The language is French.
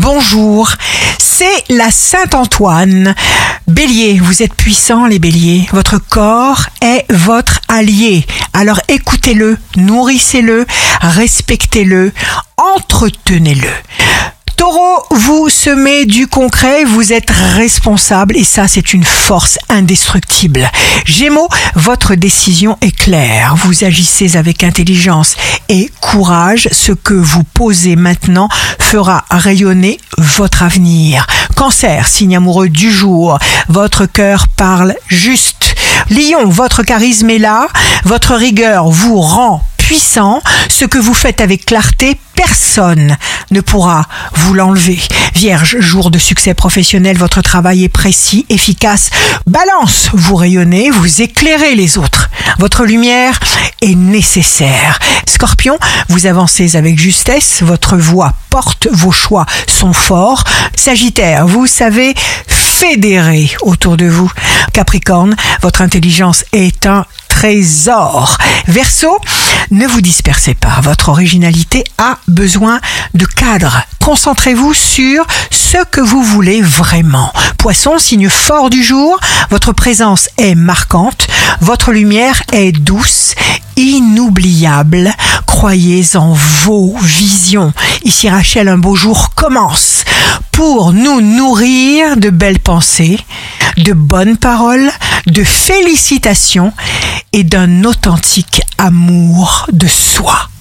bonjour, c'est la Saint-Antoine. Bélier, vous êtes puissants les béliers, votre corps est votre allié. Alors écoutez-le, nourrissez-le, respectez-le, entretenez-le. Taureau, vous semez du concret, vous êtes responsable et ça c'est une force indestructible. Gémeaux, votre décision est claire, vous agissez avec intelligence et courage, ce que vous posez maintenant fera rayonner votre avenir. Cancer, signe amoureux du jour, votre cœur parle juste. Lion, votre charisme est là, votre rigueur vous rend puissant, ce que vous faites avec clarté, personne ne pourra vous l'enlever. Vierge, jour de succès professionnel, votre travail est précis, efficace. Balance, vous rayonnez, vous éclairez les autres. Votre lumière est nécessaire. Scorpion, vous avancez avec justesse, votre voix porte, vos choix sont forts. Sagittaire, vous savez fédérer autour de vous. Capricorne, votre intelligence est un trésor. Verseau, ne vous dispersez pas, votre originalité a besoin de cadre. Concentrez-vous sur ce que vous voulez vraiment. Poisson, signe fort du jour, votre présence est marquante, votre lumière est douce, inoubliable. Croyez en vos visions. Ici Rachel, un beau jour commence pour nous nourrir de belles pensées, de bonnes paroles, de félicitations et d'un authentique amour de soi.